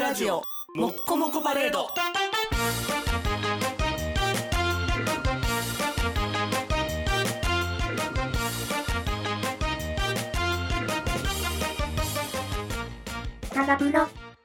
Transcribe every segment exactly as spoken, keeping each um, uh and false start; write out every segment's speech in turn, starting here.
ラジオもっこもこパレード。 タガプロ。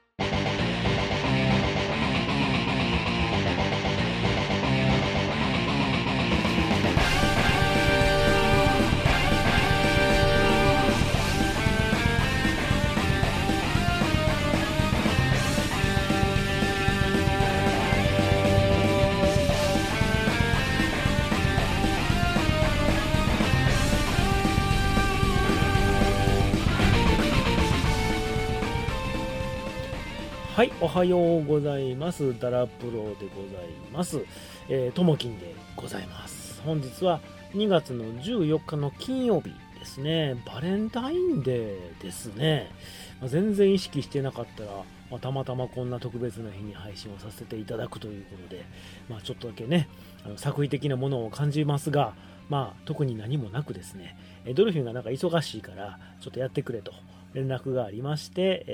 はい、おはようございます。ダラプロでございます。えー、ともきんでございます。本日はにがつのじゅうよっかの金曜日ですね。バレンタインデーですね。まあ、全然意識してなかったら、まあ、たまたまこんな特別な日に配信をさせていただくということで、まあ、ちょっとだけね、あの作為的なものを感じますが、まあ、特に何もなくですね、ドルフィンがなんか忙しいから、ちょっとやってくれと連絡がありまして、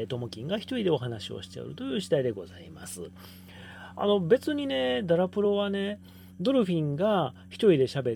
ともきんが一人でお話をしておるという次第でございます。あの別にね、ダラプロはね、ドルフィンが一人で喋って、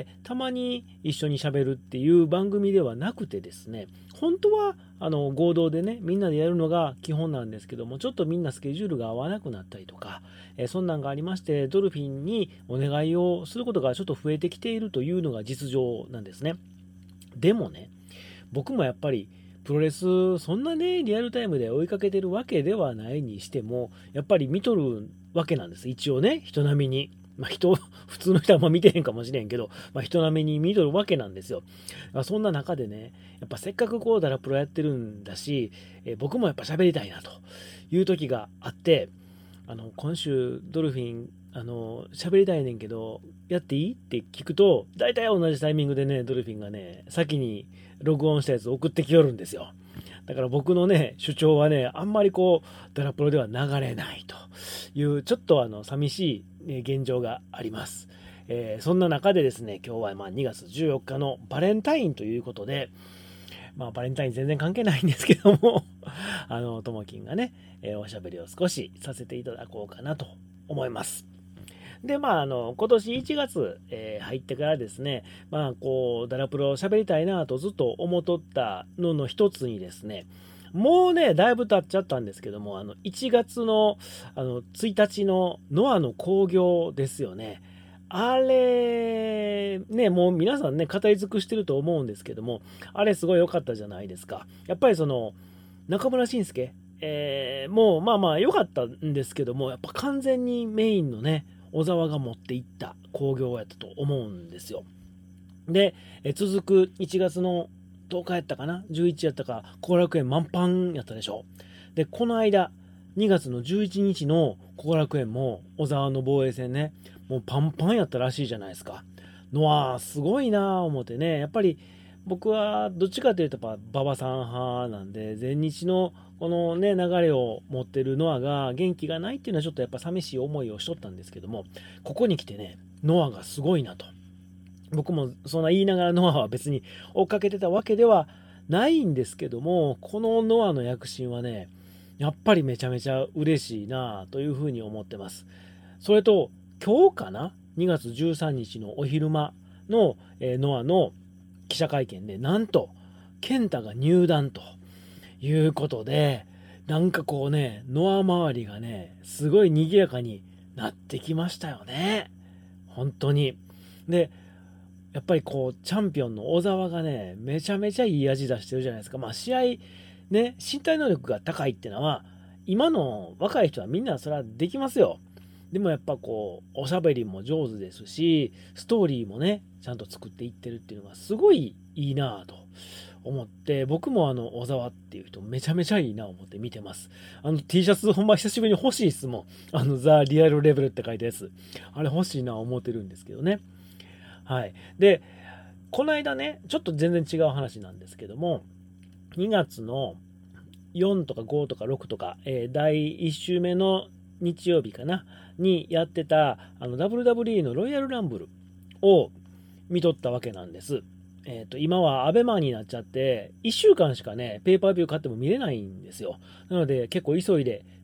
たまに一緒に喋るっていう番組ではなくてですね、本当はあの合同でね、みんなでやるのが基本なんですけども、ちょっとみんなスケジュールが合わなくなったりとか、えそんなんがありまして、ドルフィンにお願いをすることがちょっと増えてきているというのが実情なんですね。でもね、僕もやっぱりプロレスそんなねリアルタイムで追いかけてるわけではないにしても、やっぱり見とるわけなんです。一応ね、人並みに、まあ、人普通の人はあんま見てへんかもしれんけど、まあ、人並みに見とるわけなんですよ。まあ、そんな中でね、やっぱせっかくこうダラプロやってるんだし、え僕もやっぱ喋りたいなという時があって、あの今週ドルフィンあの喋りたいねんけどやっていいって聞くと、大体同じタイミングでね、ドルフィンがね先に録音したやつを送ってきよるんですよ。だから僕のね主張はね、あんまりこうダラプロでは流れないというちょっとあの寂しい、ね、現状があります。えー、そんな中でですね、今日はまあにがつじゅうよっかのバレンタインということで、まあバレンタイン全然関係ないんですけどもあのともきんがね、えー、おしゃべりを少しさせていただこうかなと思います。で、まあ、あの、今年いちがつ、えー入ってからですね、まあ、こう、ダラプロ喋りたいなとずっと思っとったのの一つにですね、もうね、だいぶ経っちゃったんですけども、あの、いちがつの、あの、ついたちのノアの興行ですよね。あれ、ね、もう皆さんね、語り尽くしてると思うんですけども、あれすごい良かったじゃないですか。やっぱりその、中村慎介、えーもうまあまあ良かったんですけども、やっぱ完全にメインのね、小沢が持っていった興行やったと思うんですよ。で、え続くいちがつのとおかやったかな、じゅういちやったか、後楽園満帆やったでしょ。で、この間にがつのじゅういちにちの後楽園も小沢の防衛戦ね、もうパンパンやったらしいじゃないですか。のはすごいなぁ思ってね、やっぱり僕はどっちかというとやっぱ馬場さん派なんで、前日のこのね流れを持ってるノアが元気がないっていうのはちょっとやっぱ寂しい思いをしとったんですけども、ここに来てねノアがすごいなと。僕もそんな言いながらノアは別に追っかけてたわけではないんですけども、このノアの躍進はねやっぱりめちゃめちゃ嬉しいなというふうに思ってます。それと今日かな、にがつじゅうさんにちのお昼間の、えーノアの記者会見で、なんと健太が入団ということで、なんかこうねノア周りがねすごい賑やかになってきましたよね、本当に。でやっぱりこうチャンピオンの小沢がねめちゃめちゃいい味出してるじゃないですか。まあ試合ね、身体能力が高いってのは今の若い人はみんなそれはできますよ。でもやっぱこうおしゃべりも上手ですし、ストーリーもねちゃんと作っていってるっていうのがすごいいいなぁと思って、僕もあの小沢っていう人めちゃめちゃいいなぁ思って見てます。あの T シャツほんま久しぶりに欲しいっすもん。あのザ・リアルレベルって書いたやつ、あれ欲しいなぁ思ってるんですけどね。はい。でこの間ねちょっと全然違う話なんですけども、にがつのよんとかごとかろくとか、えー、だいいっ週目の日曜日かなにやってたあの ダブリューダブリューイー のロイヤルランブルを見とったわけなんです。えー、と今はアベマになっちゃっていっしゅうかんしかねペーパービュー買っても見れないんですよ。なので結構急いで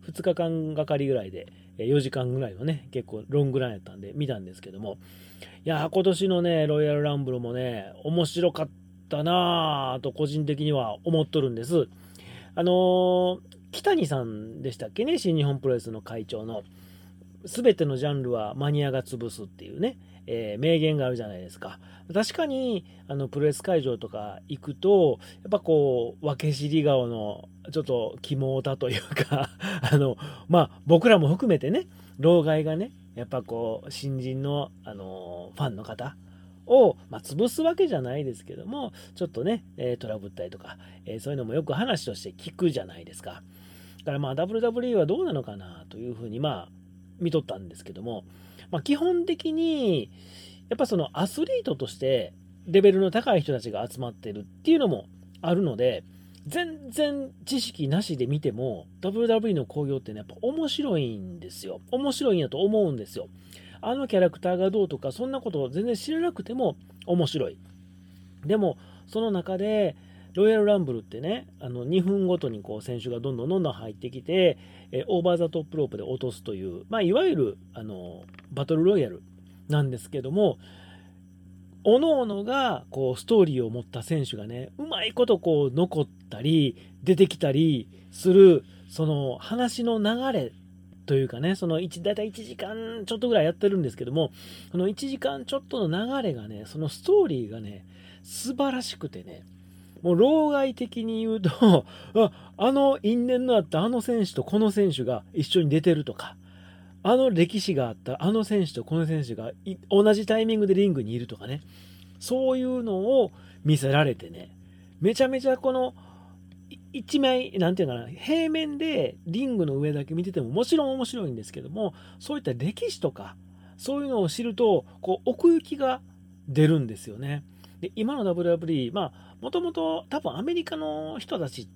ふつかかんがかりぐらいでよじかんぐらいのね結構ロングランやったんで見たんですけども、いやー今年のねロイヤルランブルもね面白かったなぁと個人的には思っとるんです。あのー、北谷さんでしたっけね、新日本プロレスの会長の全てのジャンルはマニアが潰すっていうね、えー、名言があるじゃないですか。確かにあのプロレス会場とか行くとやっぱこう分け知り顔のちょっと肝オタというかあのまあ僕らも含めてね、老害がねやっぱこう新人の、あのー、ファンの方を、まあ、潰すわけじゃないですけどもちょっとね、えー、トラブったりとか、えー、そういうのもよく話として聞くじゃないですか。だからまあ ダブリューダブリューイー はどうなのかなというふうにまあ見とったんですけども、まあ、基本的にやっぱそのアスリートとしてレベルの高い人たちが集まってるっていうのもあるので、全然知識なしで見ても ダブリューダブリューイー の興行ってねやっぱ面白いんですよ。面白いんやと思うんですよ。あのキャラクターがどうとかそんなことを全然知らなくても面白い。でもその中でロイヤルランブルってね、あのにふんごとにこう選手がどんどんどんどん入ってきて、えオーバーザトップロープで落とすという、まあ、いわゆるあのバトルロイヤルなんですけども、おのおのがこうストーリーを持った選手がねうまいことこう残ったり出てきたりする、その話の流れというかね、そのだいたいいちじかんちょっとぐらいやってるんですけども、そのいちじかんちょっとの流れがね、そのストーリーがね素晴らしくてね、もう老害的に言うとああの因縁のあったあの選手とこの選手が一緒に出てるとか、あの歴史があったあの選手とこの選手が同じタイミングでリングにいるとかね、そういうのを見せられてね、めちゃめちゃこの一枚なんていうかな、平面でリングの上だけ見ててももちろん面白いんですけども、そういった歴史とかそういうのを知るとこう奥行きが出るんですよね。で今の ダブリューダブリューイー、まあもともと多分アメリカの人たちって、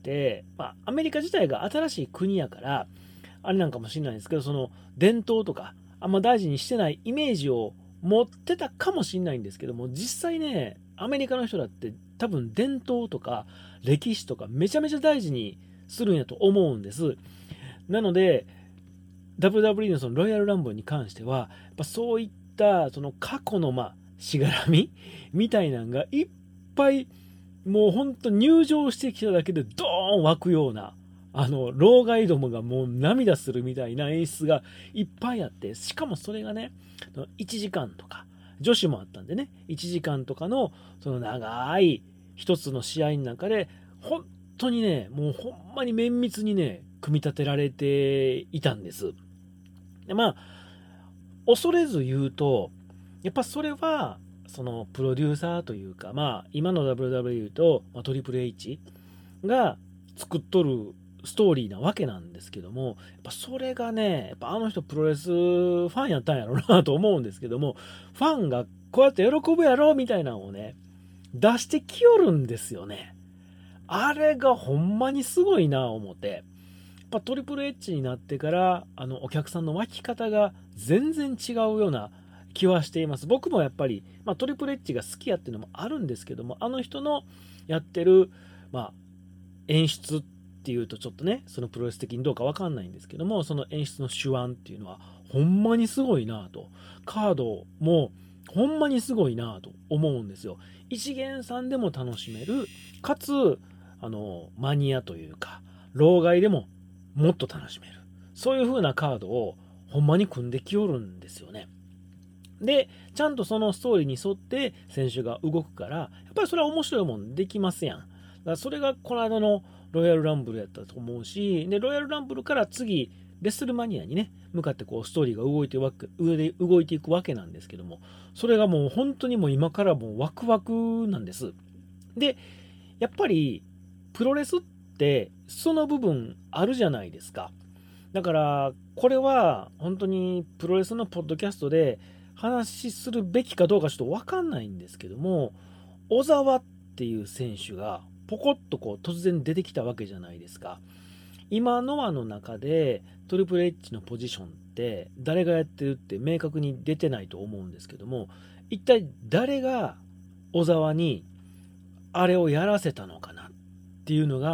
まあ、アメリカ自体が新しい国やからあれなんかもしれないですけど、その伝統とかあんま大事にしてないイメージを持ってたかもしれないんですけども、実際ねアメリカの人だって多分伝統とか歴史とかめちゃめちゃ大事にするんやと思うんです。なので ダブリューダブリューイー のそのロイヤルランブルに関してはやっぱそういったその過去のまあしがらみみたいなのがいっぱいもうほんと入場してきただけでドーン湧くような、あの老害どもがもう涙するみたいな演出がいっぱいあって、しかもそれがねいちじかんとか女子もあったんでね、いちじかんとかのその長い一つの試合の中で本当にねもうほんまに綿密にね組み立てられていたんです。でまあ恐れず言うとやっぱそれはそのプロデューサーというか、まあ今の ダブリューダブリューイー と、まあ、トリプル H が作っとるストーリーなわけなんですけども、やっぱそれがねやっぱあの人プロレスファンやったんやろうなと思うんですけども、ファンがこうやって喜ぶやろみたいなのをね出してきよるんですよね。あれがほんまにすごいな思って、やっぱトリプル H になってからあのお客さんの湧き方が全然違うような気はしています。僕もやっぱり、まあ、トリプル H が好きやっていうのもあるんですけども、あの人のやってる、まあ、演出っていうとちょっとねそのプロレス的にどうか分かんないんですけども、その演出の手腕っていうのはほんまにすごいなと、カードもほんまにすごいなと思うんですよ。一元さんでも楽しめる、かつあのマニアというか老害でももっと楽しめる、そういう風なカードをほんまに組んできよるんですよね。でちゃんとそのストーリーに沿って選手が動くから、やっぱりそれは面白いもんできますやん。だからそれがこの間のロイヤルランブルやったと思うし、でロイヤルランブルから次レッスルマニアにね向かってこうストーリーが動いてわけ上で動いていくわけなんですけども、それがもう本当にもう今からもうワクワクなんです。でやっぱりプロレスってその部分あるじゃないですか。だからこれは本当にプロレスのポッドキャストで話するべきかどうかちょっと分かんないんですけども、小沢っていう選手がポコッとこう突然出てきたわけじゃないですか。今ノアの中でトリプル H のポジションって誰がやってるって明確に出てないと思うんですけども、一体誰が小沢にあれをやらせたのかなっていうのが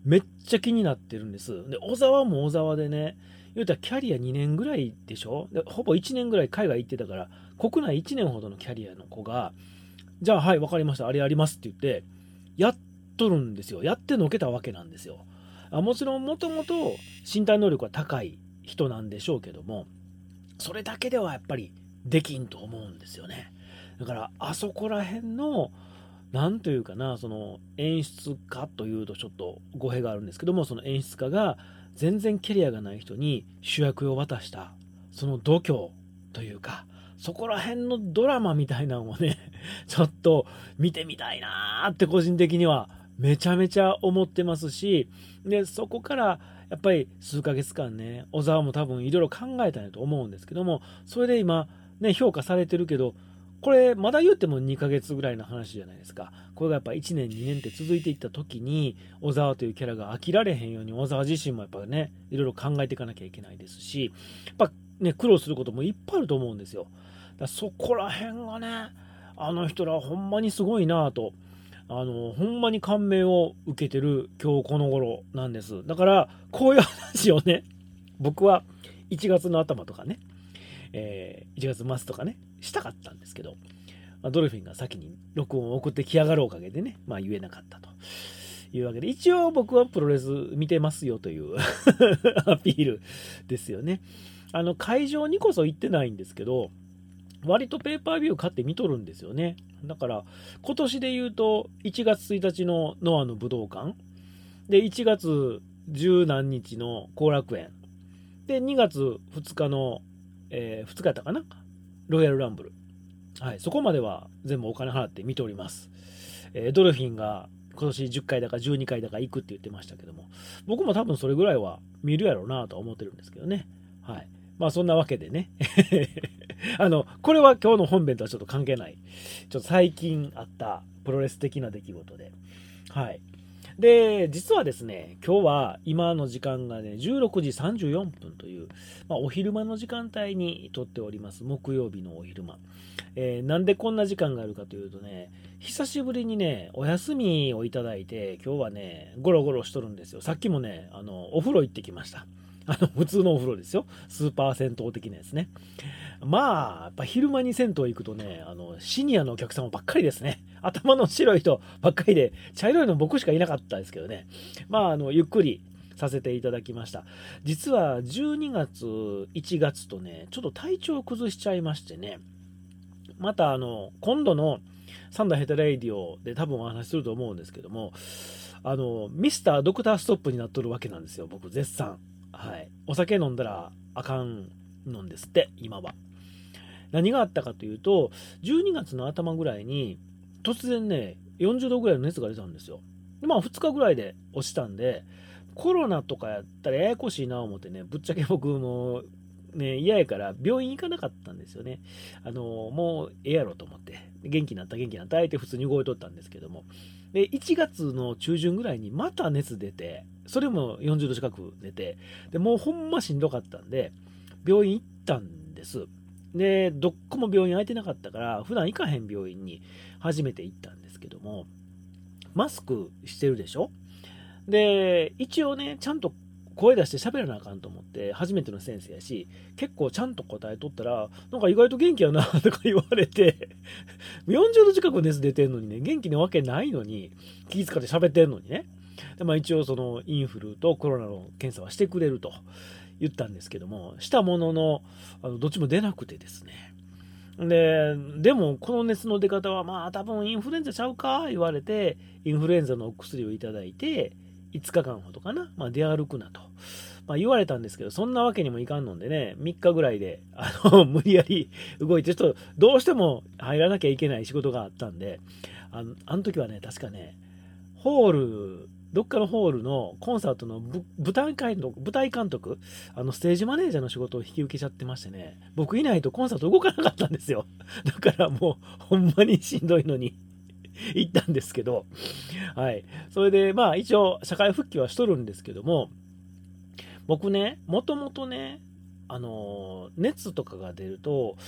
めっちゃ気になってるんです。で、小沢も小沢でね、言うたらキャリアにねんぐらいでしょ。で、ほぼいちねんぐらい海外行ってたから、国内いちねんほどのキャリアの子が、じゃあはい分かりました、あれやりますって言ってやっとるんですよ。やってのけたわけなんですよ。あもちろんもともと身体能力は高い人なんでしょうけども、それだけではやっぱりできんと思うんですよね。だからあそこら辺のなんというかな、その演出家というとちょっと語弊があるんですけども、その演出家が全然キャリアがない人に主役を渡したその度胸というか、そこら辺のドラマみたいなのをねちょっと見てみたいなーって個人的にはめちゃめちゃ思ってますし、でそこからやっぱり数ヶ月間ね、小沢も多分いろいろ考えたんやと思うんですけども、それで今ね評価されてるけど、これまだ言ってもにかげつぐらいの話じゃないですか。これがやっぱいちねんにねんって続いていった時に、小沢というキャラが飽きられへんように小沢自身もやっぱねいろいろ考えていかなきゃいけないですし、やっぱね苦労することもいっぱいあると思うんですよ。だからそこら辺がね、あの人らほんまにすごいなぁと、あのほんまに感銘を受けてる今日この頃なんです。だからこういう話をね、僕はいちがつの頭とかね、えー、いちがつ末とかねしたかったんですけど、ドルフィンが先に録音を送ってきやがるおかげでね、まあ言えなかったというわけで、一応僕はプロレス見てますよというアピールですよね。あの会場にこそ行ってないんですけど、割とペーパービュー買って見とるんですよね。だから今年で言うといちがつついたちのノアの武道館で、いちがつ十何日の後楽園で、にがつふつかの、えー、ふつかやったかな、ロイヤルランブル、はい、そこまでは全部お金払って見ております。えー、ドルフィンが今年じゅっかいだかじゅうにかいだか行くって言ってましたけども、僕も多分それぐらいは見るやろうなとは思ってるんですけどね。はい。まあそんなわけでねあのこれは今日の本編とはちょっと関係ない、ちょっと最近あったプロレス的な出来事で、はい。で実はですね、今日は今の時間がねじゅうろくじさんじゅうよんぷんという、まあ、お昼間の時間帯に撮っております。木曜日のお昼間、えー、なんでこんな時間があるかというとね、久しぶりにねお休みをいただいて、今日はねゴロゴロしとるんですよ。さっきもねあのお風呂行ってきました。あの普通のお風呂ですよ。スーパー銭湯的なやつね。まあやっぱ昼間に銭湯行くとね、あのシニアのお客様ばっかりですね。頭の白い人ばっかりで、茶色いの僕しかいなかったですけどね。まああのゆっくりさせていただきました。実はじゅうにがついちがつとねちょっと体調を崩しちゃいましてね、またあの今度のサンダーヘテレイディオで多分お話しすると思うんですけども、あのミスタードクターストップになっとるわけなんですよ、僕絶賛。はい、お酒飲んだらあかんのんですって。今は何があったかというと、じゅうにがつの頭ぐらいに突然ねよんじゅうどぐらいの熱が出たんですよ。でまあふつかぐらいで落ちたんで、コロナとかやったらややこしいな思ってね、ぶっちゃけ僕もね嫌やから病院行かなかったんですよね。あのもうええやろと思って、元気になった元気になったって普通に動いとったんですけども、でいちがつの中旬ぐらいにまた熱出て、それもよんじゅうど近く出て、でもうほんましんどかったんで病院行ったんです。でどっこも病院空いてなかったから普段行かへん病院に初めて行ったんですけども、マスクしてるでしょ。で一応ねちゃんと声出して喋らなあかんと思って、初めての先生やし結構ちゃんと答えとったら、なんか意外と元気やなとか言われてよんじゅうど近く熱出てんのにね、元気なわけないのに気遣って喋ってんのにね。で、まあ、一応そのインフルとコロナの検査はしてくれると言ったんですけども、したものの、あのどっちも出なくてですね。ででもこの熱の出方はまあ多分インフルエンザちゃうか言われて、インフルエンザのお薬をいただいていつかかんほどかな、まあ、出歩くなと、まあ、言われたんですけど、そんなわけにもいかんのでね、みっかぐらいであの無理やり動いて、ちょっとどうしても入らなきゃいけない仕事があったんで、あのあの時はね確かねホールどっかのホールのコンサートの舞台監督、舞台監督、あのステージマネージャーの仕事を引き受けちゃってましてね、僕いないとコンサート動かなかったんですよ。だからもうほんまにしんどいのに行ったんですけど、はい、それでまあ一応社会復帰はしとるんですけども、僕ねもともとねあの熱とかが出ると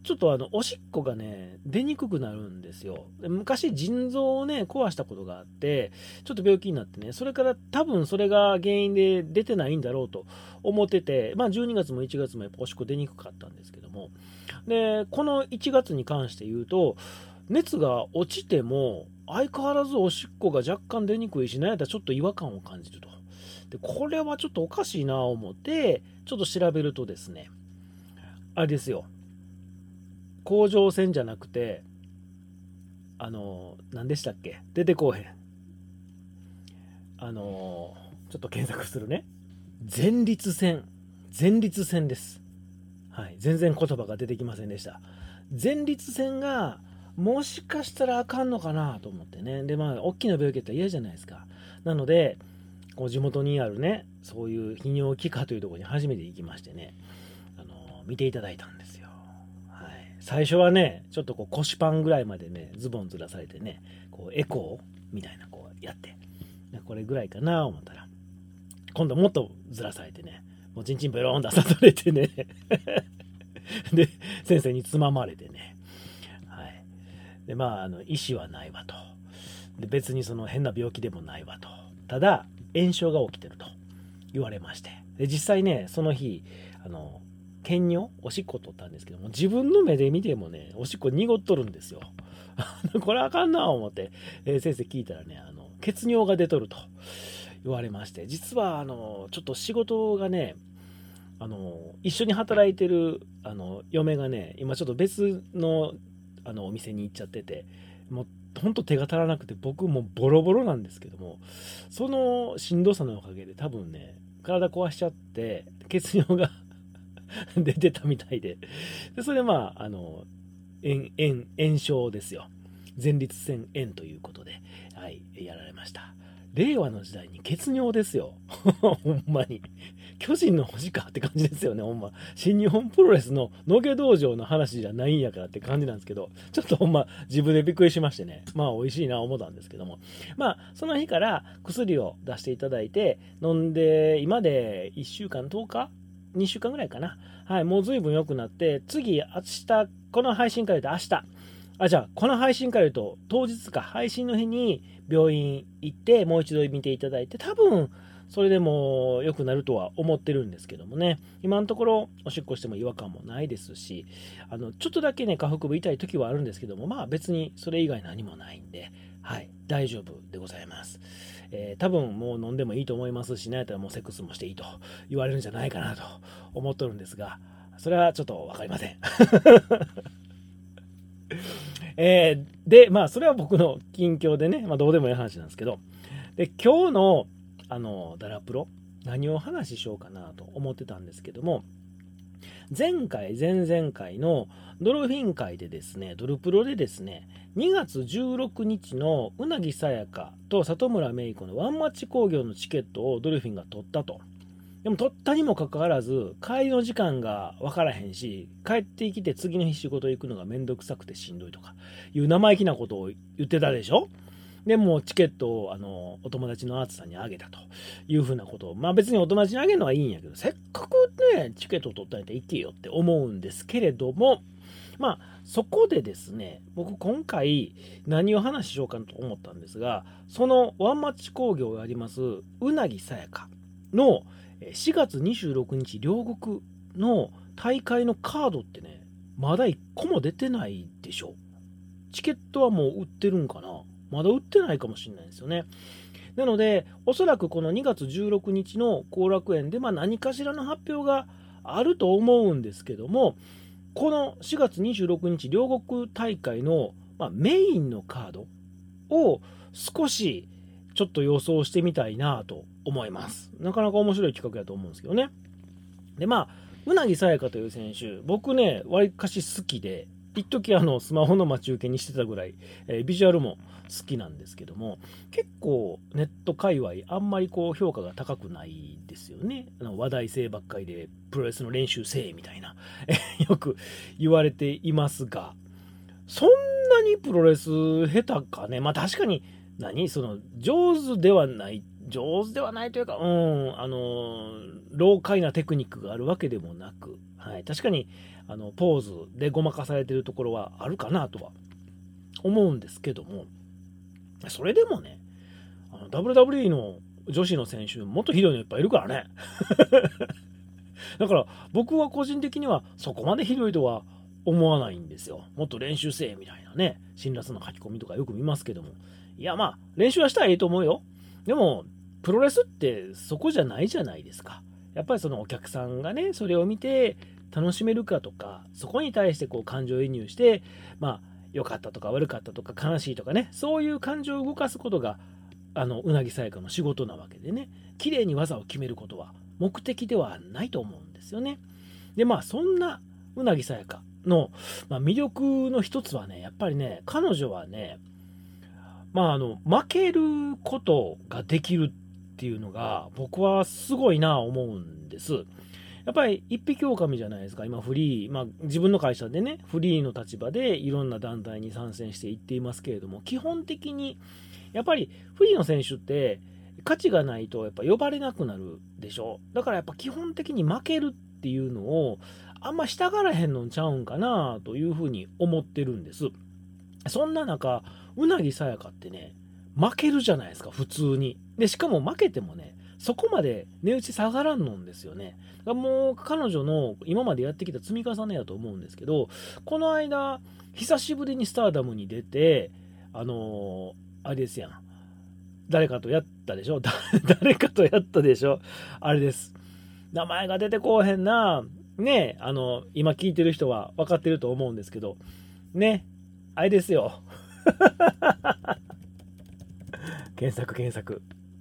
ちょっとあのおしっこがね出にくくなるんですよ。で昔腎臓をね壊したことがあって、ちょっと病気になってね、それから多分それが原因で出てないんだろうと思ってて、まあじゅうにがつもいちがつもやっぱおしっこ出にくかったんですけども、でこのいちがつに関して言うと、熱が落ちても相変わらずおしっこが若干出にくいし、なんやったらちょっと違和感を感じると。でこれはちょっとおかしいなと思ってちょっと調べるとですね、あれですよ、甲状腺じゃなくて、あの何でしたっけ、出てこうへん、あのちょっと検索するね、前立腺、前立腺です。はい、全然言葉が出てきませんでした。前立腺がもしかしたらあかんのかなと思ってね。でまあ大きな病気だったら嫌じゃないですか。なのでこう地元にあるね、そういう泌尿器科というところに初めて行きましてね、あの見ていただいたんですよ。はい、最初はねちょっとこう腰パンぐらいまでねズボンずらされてね、こうエコーみたいなこうやって、これぐらいかな思ったら、今度もっとずらされてね、もうチンチンベローン出されてねで先生につままれてね、はい、でまああの意思はないわと、で別にその変な病気でもないわと、ただ炎症が起きてると言われまして、で実際ねその日あの検尿おしっこ取ったんですけども、自分の目で見てもねおしっこ濁っとるんですよこれあかんな思って、えー、先生聞いたらね、あの血尿が出とると言われまして、実はあのちょっと仕事がね、あの一緒に働いてるあの嫁がね今ちょっと別のあのお店に行っちゃってて、もうほんと手が足らなくて僕もボロボロなんですけども、そのしんどさのおかげで多分ね体壊しちゃって血尿が出てたみたいで、でそれでまああの炎炎炎症ですよ、前立腺炎ということで、はい、やられました。令和の時代に血尿ですよほんまに巨人の星かって感じですよね。ほんま新日本プロレスの野毛道場の話じゃないんやからって感じなんですけど、ちょっとほんま自分でびっくりしましてね、まあ美味しいな思ったんですけども、まあその日から薬を出していただいて飲んで、今でいっしゅうかんとおかにしゅうかんぐらいかな、はい、もう随分良くなって、次明日この配信から言うと明日あじゃあこの配信から言うと当日か、配信の日に病院行ってもう一度見ていただいて、多分それでも良くなるとは思ってるんですけどもね、今のところおしっこしても違和感もないですし、あのちょっとだけね下腹部痛い時はあるんですけども、まあ別にそれ以外何もないんで、はい大丈夫でございます。えー、多分もう飲んでもいいと思いますし、なんやったらもうセックスもしていいと言われるんじゃないかなと思っとるんですが、それはちょっと分かりませんえー、でまあそれは僕の近況でね、まあ、どうでもいい話なんですけど、で今日のあのダラプロ何を話ししようかなと思ってたんですけども、前回前々回のドルフィン会でですね、ドルプロでですね、にがつじゅうろくにちのうなぎさやかと里村芽衣子のワンマッチ興行のチケットをドルフィンが取ったと。でも取ったにもかかわらず帰りの時間が分からへんし、帰ってきて次の日仕事行くのがめんどくさくてしんどいとかいう生意気なことを言ってたでしょ。でもチケットをあのお友達のアーツさんにあげたというふうなことを、まあ別にお友達にあげるのはいいんやけど、せっかくねチケットを取ったんやったら行けよって思うんですけれども、まあそこでですね、僕今回何を話しようかなと思ったんですが、そのワンマッチ興行がありますうなぎさやかのしがつにじゅうろくにち両国の大会のカードってね、まだいっこも出てないでしょ。チケットはもう売ってるんかな、まだ売ってないかもしれないですよね。なのでおそらくこのにがつじゅうろくにちの後楽園でまあ何かしらの発表があると思うんですけども、このしがつにじゅうろくにち両国大会の、まあ、メインのカードを少しちょっと予想してみたいなと思います。なかなか面白い企画だと思うんですけどね。でまあうなぎさやかという選手、僕ねわりかし好きで、一時あのスマホの待ち受けにしてたぐらい、えー、ビジュアルも好きなんですけども、結構ネット界隈あんまりこう評価が高くないですよね。あの話題性ばっかりでプロレスの練習せえみたいなよく言われていますが、そんなにプロレス下手かね。まあ確かに何その上手ではない上手ではないというか、うんあの老快なテクニックがあるわけでもなく、はい、確かにあのポーズでごまかされてるところはあるかなとは思うんですけども、それでもね、あの ダブリューダブリューイー の女子の選手もっとひどいのいっぱいいるからねだから僕は個人的にはそこまでひどいとは思わないんですよ。もっと練習せえみたいなね、辛辣な書き込みとかよく見ますけども、いやまあ練習はしたらいいと思うよ。でもプロレスってそこじゃないじゃないですか。やっぱりそのお客さんがねそれを見て楽しめるかとか、そこに対してこう感情移入して、まあ良かったとか悪かったとか悲しいとかね、そういう感情を動かすことがあのうなぎさやかの仕事なわけでね、綺麗に技を決めることは目的ではないと思うんですよね。でまあそんなうなぎさやかの、まあ、魅力の一つはね、やっぱりね、彼女はね、まああの負けることができるっていうのが僕はすごいな思うんです。やっぱり一匹狼じゃないですか。今フリー、まあ自分の会社でね、フリーの立場でいろんな団体に参戦していっていますけれども、基本的にやっぱりフリーの選手って価値がないとやっぱ呼ばれなくなるでしょ。だからやっぱ基本的に負けるっていうのをあんましたがらへんのんちゃうんかなというふうに思ってるんです。そんな中、うなぎさやかってね、負けるじゃないですか、普通に。で、しかも負けてもね、そこまで値打ち下がらんのんですよね。だからもう彼女の今までやってきた積み重ねやと思うんですけど、この間、久しぶりにスターダムに出て、あのー、あれですやん。誰かとやったでしょ誰かとやったでしょあれです。名前が出てこうへんな。ねえ、あの、今聞いてる人は分かってると思うんですけど、ね、あれですよ。検索検索。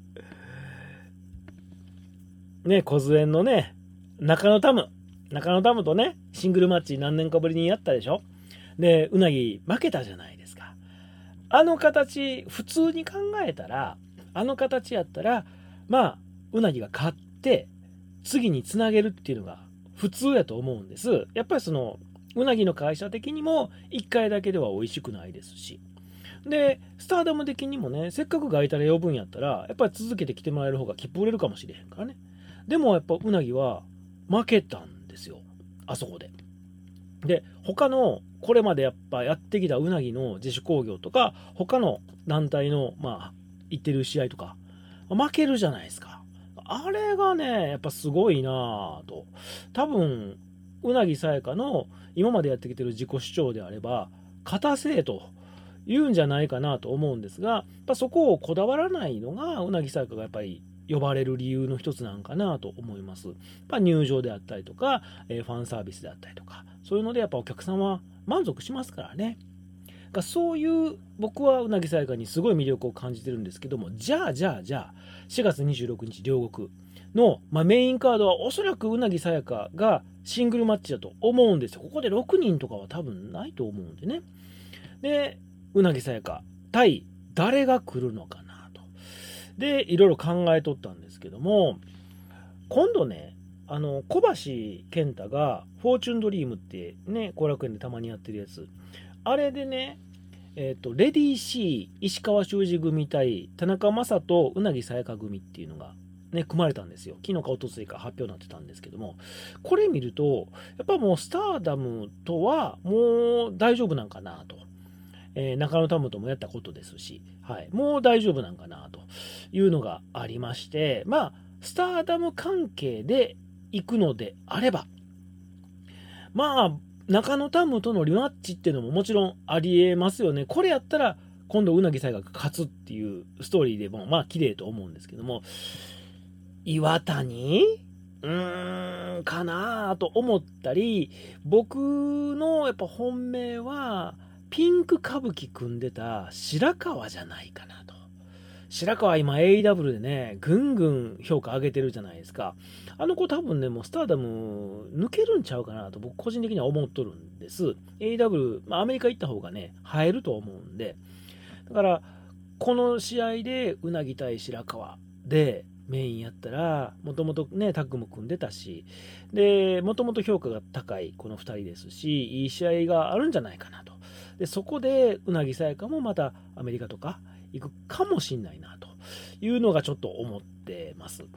ね、小杖のね、中野タム。中野タムとね、シングルマッチ何年かぶりにやったでしょ。で、うなぎ負けたじゃないですか。あの形、普通に考えたら、あの形やったら、まあ、うなぎが勝って、次につなげるっていうのが普通やと思うんです。やっぱりその、うなぎの会社的にも、いっかいだけでは美味しくないですし。で、スターダム的にもね、せっかくガイタレ呼ぶんやったら、やっぱり続けて来てもらえる方が切符売れるかもしれへんからね。でもやっぱうなぎは負けたんですよ。あそこで。で、他の、これまでやっぱやってきたうなぎの自主興行とか、他の団体の、まあ、行ってる試合とか、負けるじゃないですか。あれがね、やっぱすごいなぁと。多分、うなぎさやかの今までやってきてる自己主張であれば、勝たせえと言うんじゃないかなと思うんですが、やっぱそこをこだわらないのが、うなぎさやかがやっぱり呼ばれる理由の一つなんかなと思います。やっぱ入場であったりとか、えー、ファンサービスであったりとか、そういうのでやっぱお客さんは満足しますからね。がそういう僕はうなぎさやかにすごい魅力を感じてるんですけども、じゃあじゃあじゃあしがつにじゅうろくにち両国の、まあ、メインカードはおそらくうなぎさやかがシングルマッチだと思うんですよ。ここでろくにんとかは多分ないと思うんでね。で、うなぎさやか対誰が来るのかなと。で、いろいろ考えとったんですけども、今度ね、あの小橋健太がフォーチュンドリームってね、後楽園でたまにやってるやつ、あれでね、えっと、レディー C 石川修司組対田中将人うなぎさやか組っていうのがね、組まれたんですよ。昨日か一昨日か発表になってたんですけども、これ見ると、やっぱもうスターダムとはもう大丈夫なんかなと。えー、中野タムともやったことですし、はい、もう大丈夫なんかなというのがありまして、まあ、スターダム関係で行くのであれば、まあ、中野タムとのリマッチっていうのももちろんありえますよね。これやったら、今度うなぎさやかが勝つっていうストーリーでもまあ綺麗と思うんですけども、岩谷うーんかなと思ったり、僕のやっぱ本命はピンク歌舞伎組んでた白川じゃないかなと。白川今 エーイーダブリュー でね、ぐんぐん評価上げてるじゃないですか。あの子多分ね、もうスターダム抜けるんちゃうかなと僕個人的には思っとるんです。エーイーダブリュー、まあ、アメリカ行った方がね、映えると思うんで。だから、この試合でうなぎ対白川でメインやったら、もともとね、タッグも組んでたし、で、もともと評価が高いこのふたりですし、いい試合があるんじゃないかなと。で、そこでうなぎさやかもまたアメリカとか行くかもしんないなというのがちょっと思ってます。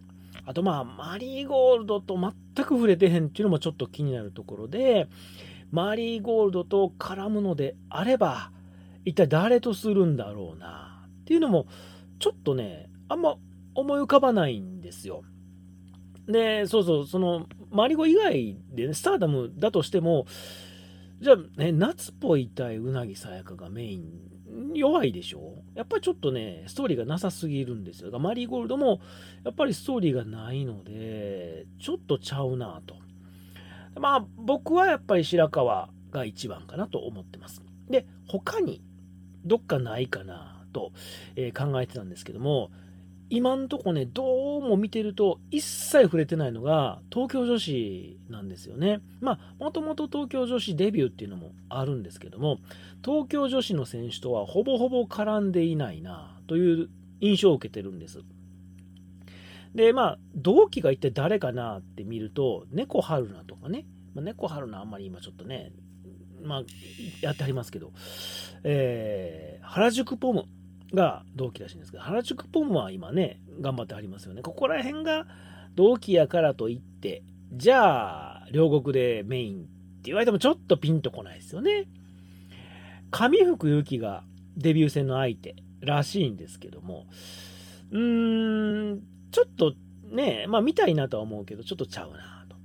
あとまあマリーゴールドと全く触れてへんっていうのもちょっと気になるところで、マリーゴールドと絡むのであれば一体誰とするんだろうなっていうのもちょっとねあんま思い浮かばないんですよ。でそうそう、そのマリゴ以外で、ね、スターダムだとしても、じゃあ、ね、夏っぽい対うなぎさやかがメイン弱いでしょ。やっぱりちょっとねストーリーがなさすぎるんですよ。マリーゴールドもやっぱりストーリーがないのでちょっとちゃうなと。まあ僕はやっぱり白川が一番かなと思ってます。で他にどっかないかなと、えー考えてたんですけども、今んとこねどうも見てると一切触れてないのが東京女子なんですよね。まあもともと東京女子デビューっていうのもあるんですけども、東京女子の選手とはほぼほぼ絡んでいないなという印象を受けてるんです。でまあ同期が一体誰かなって見ると猫春菜とかね、まあ、猫春菜あんまり今ちょっとねまあやってありますけど、えー、原宿ポムが同期らしいんですけど、原宿ポムは今ね頑張ってありますよね。ここら辺が同期やからといってじゃあ両国でメインって言われてもちょっとピンとこないですよね。上福由紀がデビュー戦の相手らしいんですけども、うーんちょっとねまあ見たいなとは思うけどちょっとちゃうなと、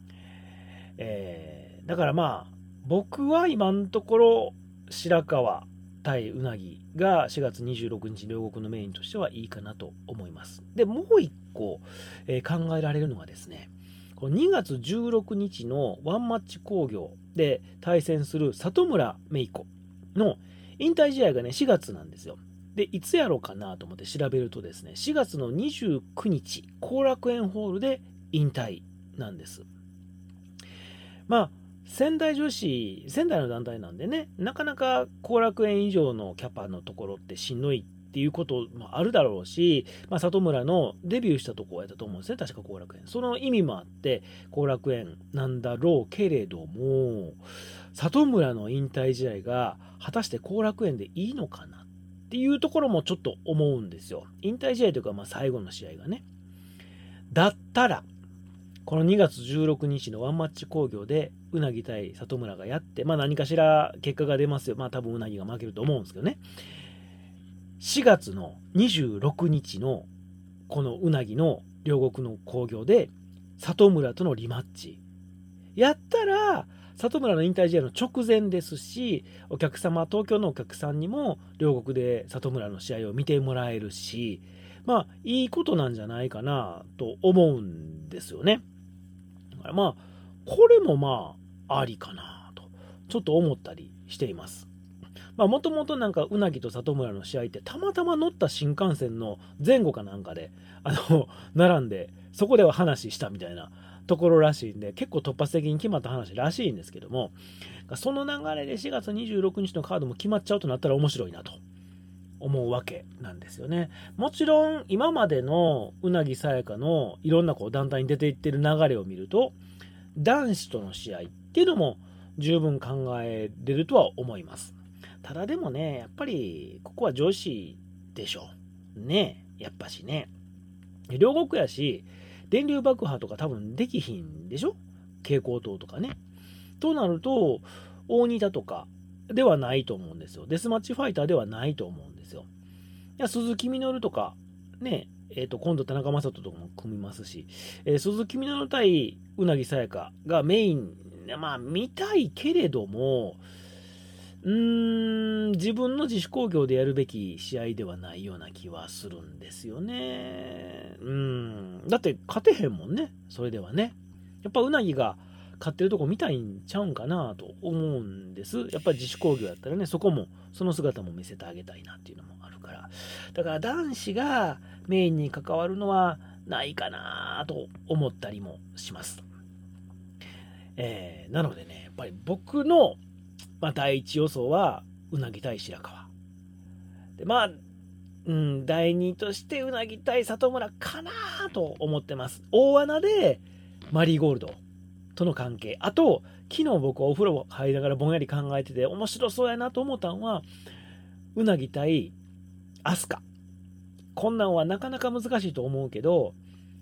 えー、だからまあ僕は今のところ白川対うなぎがしがつにじゅうろくにち両国のメインとしてはいいかなと思います。でもう一個、えー考えられるのはですね、このにがつじゅうろくにちのワンマッチ工業で対戦する里村芽衣子の引退試合がねしがつなんですよ。でいつやろうかなと思って調べるとですね、しがつのにじゅうくにち後楽園ホールで引退なんです。まあ仙台女子、仙台の団体なんでね、なかなか後楽園以上のキャパのところってしんどいっていうこともあるだろうし、まあ、里村のデビューしたとこやったと思うんですね、確か後楽園。その意味もあって後楽園なんだろうけれども、里村の引退試合が果たして後楽園でいいのかなっていうところもちょっと思うんですよ。引退試合というか、まあ最後の試合がね。だったら、このにがつじゅうろくにちのワンマッチ興行でうなぎ対里村がやって、まあ何かしら結果が出ますよ。まあ多分うなぎが負けると思うんですけどね。しがつのにじゅうろくにちのこのうなぎの両国の興行で里村とのリマッチ。やったら、里村の引退試合の直前ですし、お客様、東京のお客さんにも両国で里村の試合を見てもらえるし、まあいいことなんじゃないかなと思うんですよね。だからまあこれもまあありかなとちょっと思ったりしています。まあもともとなんかうなぎと里村の試合ってたまたま乗った新幹線の前後かなんかであの並んでそこでは話したみたいなところらしいんで、結構突発的に決まった話らしいんですけども、その流れでしがつにじゅうろくにちのカードも決まっちゃうとなったら面白いなと思うわけなんですよね。もちろん今までのうなぎさやかのいろんなこう団体に出ていってる流れを見ると男子との試合っていうのも十分考えれるとは思います。ただでもねやっぱりここは女子でしょね、やっぱしね両国やし電流爆破とか多分できひんでしょ、蛍光灯とかね。となると大仁田とかではないと思うんですよ。デスマッチファイターではないと思うんですよ。いや鈴木みのるとかね、えー、と今度田中将人とかも組みますし、えー、鈴木みのる対うなぎさやかがメイン、まあ見たいけれどもうーん自分の自主興行でやるべき試合ではないような気はするんですよね。うーんだって勝てへんもんね、それではね。やっぱうなぎが勝ってるとこ見たいんちゃうんかなと思うんです。やっぱり自主興行やったらねそこもその姿も見せてあげたいなっていうのもあるから、だから男子がメインに関わるのはないかなと思ったりもします。えー、なのでねやっぱり僕の、まあ、第一予想はうなぎ対白川で、まあ、うん、第二としてうなぎ対里村かなと思ってます。大穴でマリーゴールドとの関係、あと昨日僕はお風呂入りながらぼんやり考えてて面白そうやなと思ったのはうなぎ対アスカ。こんなんはなかなか難しいと思うけど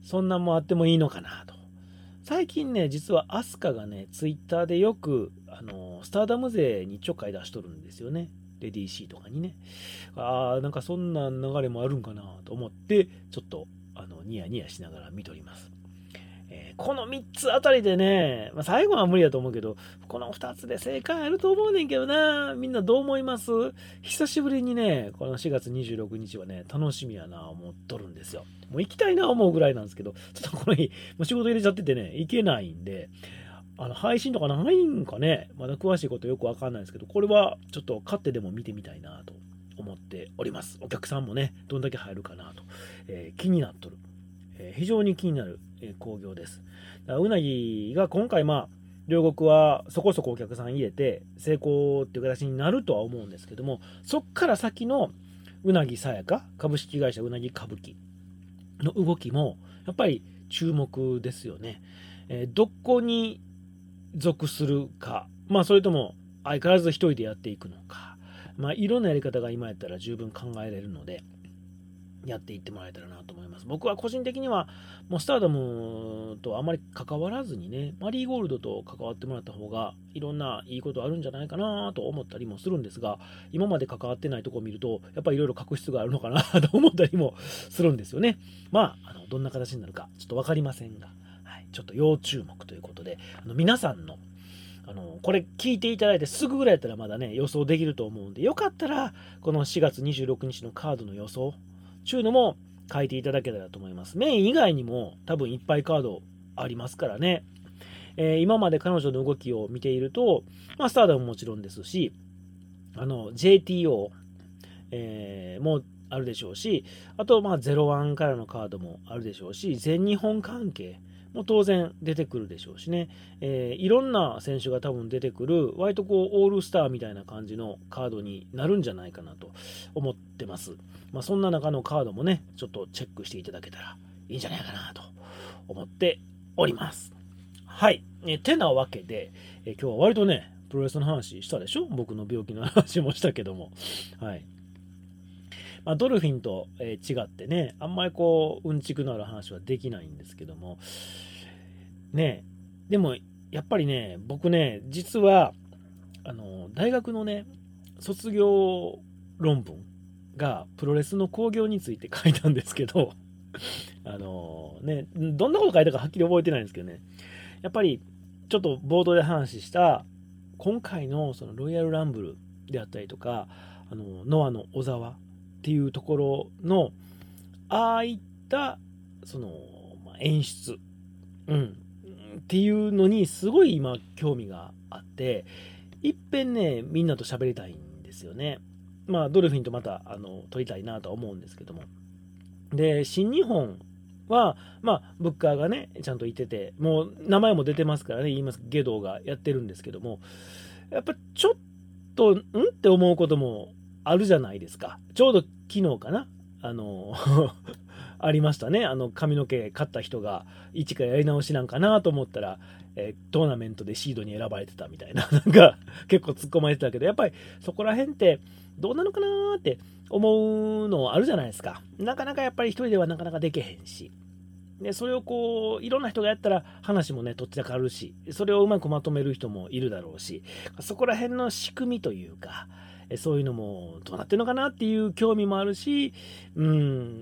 そんなんもあってもいいのかなと。最近ね、実はアスカがね、ツイッターでよく、あの、スターダム勢にちょっかい出しとるんですよね。レディー C とかにね。ああ、なんかそんな流れもあるんかなと思って、ちょっと、あの、ニヤニヤしながら見とります。えー、このみっつあたりでね、まあ、最後は無理だと思うけど、このふたつで正解あると思うねんけどな。みんなどう思います？久しぶりにね、このしがつにじゅうろくにちはね、楽しみやな思っとるんですよ。もう行きたいな思うぐらいなんですけど、ちょっとこの日、もう仕事入れちゃっててね、行けないんで、あの配信とかないんかね、まだ詳しいことよくわかんないですけど、これはちょっと買ってでも見てみたいなと思っております。お客さんもね、どんだけ入るかなと、えー、気になっとる。えー、非常に気になる、えー、興行です。だからうなぎが今回、まあ、両国はそこそこお客さん入れて成功っていう形になるとは思うんですけども、そっから先のうなぎさやか株式会社うなぎ歌舞伎の動きもやっぱり注目ですよね。えー、どこに属するか、まあそれとも相変わらず一人でやっていくのか、まあいろんなやり方が今やったら十分考えられるので、やっていってもらえたらなと思います。僕は個人的にはもうスターダムとあまり関わらずにね、マリーゴールドと関わってもらった方がいろんないいことあるんじゃないかなと思ったりもするんですが、今まで関わってないとこを見るとやっぱりいろいろ確執があるのかなと思ったりもするんですよね。まあ、あのどんな形になるかちょっと分かりませんが、はい、ちょっと要注目ということで、あの皆さんのあのこれ聞いていただいてすぐぐらいやったらまだね予想できると思うんで、よかったらこのしがつにじゅうろくにちのカードの予想ちゅうのも書いていただけたらと思います。メイン以外にも多分いっぱいカードありますからね。えー、今まで彼女の動きを見ていると、まあ、スターダムももちろんですし、あの ジェーティーオー、えー、もあるでしょうし、あとまあゼロワンからのカードもあるでしょうし、全日本関係も当然出てくるでしょうしね、えー、いろんな選手が多分出てくる割とこうオールスターみたいな感じのカードになるんじゃないかなと思ってます。まあ、そんな中のカードもねちょっとチェックしていただけたらいいんじゃないかなと思っております。はい、えてなわけで、え今日は割とねプロレスの話したでしょ。僕の病気の話もしたけども、はい、まあ、ドルフィンと、えー、違ってね、あんまりこううんちくのある話はできないんですけどもね。でもやっぱりね、僕ね実はあの大学のね卒業論文がプロレスの興行について書いたんですけどあのね、どんなこと書いたかはっきり覚えてないんですけどね、やっぱりちょっと冒頭で話した今回のそのロイヤルランブルであったりとか、あのノアの小沢っていうところのああいったその、まあ、演出、うん、っていうのにすごい今興味があって、いっぺんねみんなと喋りたいんですよね。まあドルフィンとまたあの撮りたいなとは思うんですけども、で新日本はまあブッカーがねちゃんといてて、もう名前も出てますからね、言いますゲドがやってるんですけども、やっぱちょっとんって思うこともあるじゃないですか。ちょうど昨日かな、あのありましたね。あの髪の毛買った人が一からやり直しなんかなと思ったら、えー、トーナメントでシードに選ばれてたみたいな、なんか結構突っ込まれてたけど、やっぱりそこら辺ってどうなのかなって思うのあるじゃないですか。なかなかやっぱり一人ではなかなかできへんし、でそれをこういろんな人がやったら話もねとっちらかるし、それをうまくまとめる人もいるだろうし、そこら辺の仕組みというか、そういうのもどうなってるのかなっていう興味もあるし、うん、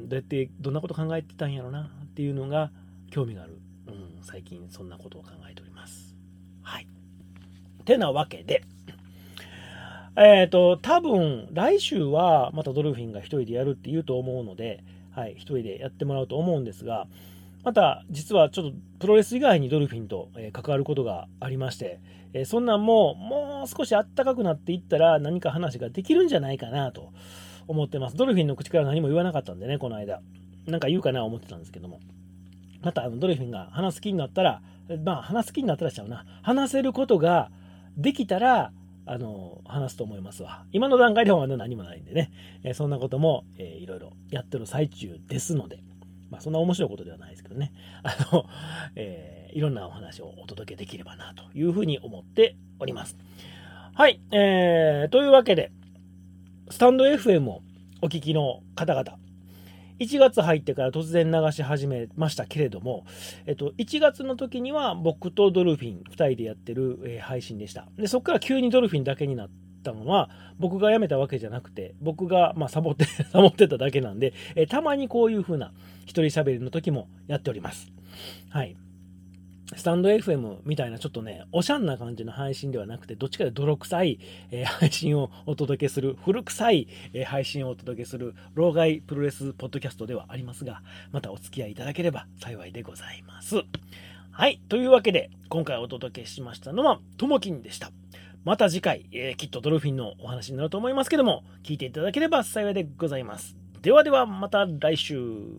どうやってどんなこと考えてたんやろなっていうのが興味がある、うん、最近そんなことを考えております。はい。てなわけで、えっと多分来週はまたドルフィンが一人でやるって言うと思うので、はい、一人でやってもらうと思うんですが、また実はちょっとプロレス以外にドルフィンと関わることがありまして、そんなんももう少しあったかくなっていったら何か話ができるんじゃないかなと思ってます。ドルフィンの口から何も言わなかったんでね、この間なんか言うかな思ってたんですけども、またあのドルフィンが話す気になったら、まあ話す気になったらしちゃうな、話せることができたらあの話すと思いますわ。今の段階ではまだ何もないんでね、えそんなことも、えー、いろいろやってる最中ですので、まあ、そんな面白いことではないですけどね、あの、えー、いろんなお話をお届けできればなというふうに思っております。はい、えー、というわけでスタンド エフエム をお聞きの方々、 いちがつ入ってから突然流し始めましたけれども、えっと、いちがつの時には僕とドルフィンふたりでやってる、えー配信でした。で、そこから急にドルフィンだけになったのは、僕が辞めたわけじゃなくて、僕が、まあ、サボって、サボってただけなんで、えーたまにこういう風な一人喋りの時もやっております。はい。スタンド エフエム みたいなちょっとね、おしゃんな感じの配信ではなくて、どっちかで泥臭い、えー配信をお届けする、古臭い、えー配信をお届けする、老害プロレスポッドキャストではありますが、またお付き合いいただければ幸いでございます。はい。というわけで、今回お届けしましたのは、ともきんでした。また次回、えーきっとドルフィンのお話になると思いますけども、聞いていただければ幸いでございます。ではでは、また来週。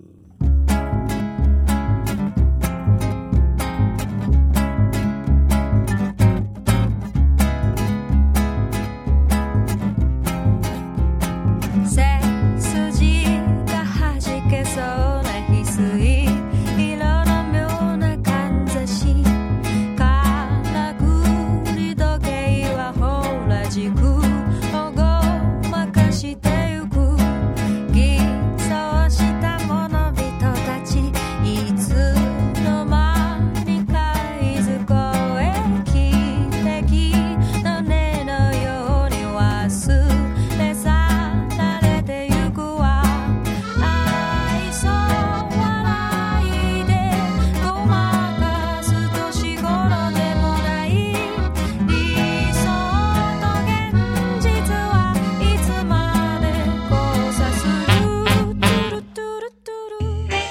背筋が弾けそうな翡翠色の妙なかんざし、からくり時計はほら軸をごまかしてゆく、偽装した者々たち、いつの間にかいずこへ汽笛の音のように忘れ去られてゆくわ。愛想笑いでごまかす年頃でもない、理想と現実はいつまで交差する。トゥルトゥルトゥル。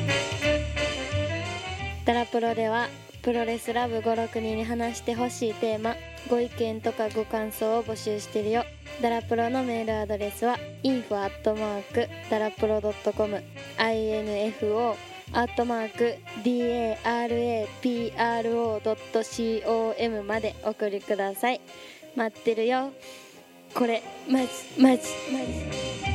ダラプロではプロレスラブごろくにんに話してほしいテーマ、ご意見とかご感想を募集してるよ。ダラプロのメールアドレスは インフォ アットマーク ダラプロ ドットコム インフォ アットマーク ダラプロ ドットコム までお送りください。待ってるよ。これマジマジマジ